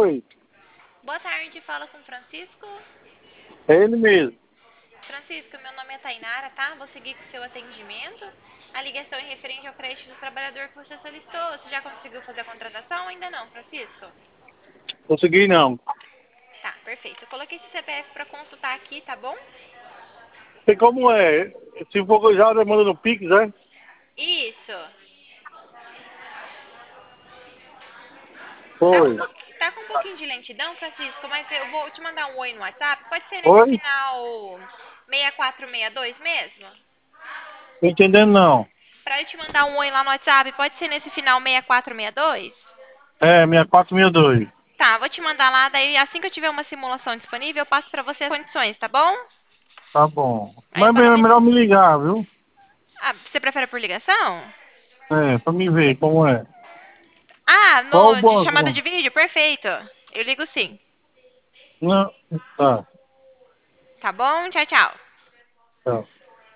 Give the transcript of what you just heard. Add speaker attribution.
Speaker 1: Oi,
Speaker 2: Boa tarde, fala com o Francisco.
Speaker 1: é ele mesmo.
Speaker 2: Francisco, meu nome é Tainara, tá? Vou seguir com o seu atendimento. A ligação é referente ao crédito do trabalhador que você solicitou. Você já conseguiu fazer a contratação ou ainda não, Francisco?
Speaker 1: Consegui não.
Speaker 2: Tá, perfeito. Eu coloquei esse CPF para consultar aqui, tá bom?
Speaker 1: Sei como é. Se for já demanda no Pix, é?
Speaker 2: Isso.
Speaker 1: Foi.
Speaker 2: Tá com um pouquinho de lentidão, Francisco, mas eu vou te mandar um oi no WhatsApp. Pode ser nesse
Speaker 1: Oi?
Speaker 2: final 6462 mesmo?
Speaker 1: Tô entendendo não.
Speaker 2: Pra eu te mandar um oi lá no WhatsApp, pode ser nesse final 6462?
Speaker 1: É, 6462.
Speaker 2: Tá, vou te mandar lá, daí assim que eu tiver uma simulação disponível, eu passo pra você as condições, tá bom?
Speaker 1: Tá bom.
Speaker 2: Aí
Speaker 1: Mas é melhor me ligar, viu?
Speaker 2: Ah, você prefere por ligação?
Speaker 1: É, pra me ver como é.
Speaker 2: Ah,
Speaker 1: Qual o
Speaker 2: no de chamada de
Speaker 1: banco?
Speaker 2: vídeo? Perfeito. Eu ligo sim.
Speaker 1: Não. Tá.
Speaker 2: Tá bom? Tchau, tchau.
Speaker 1: Tá.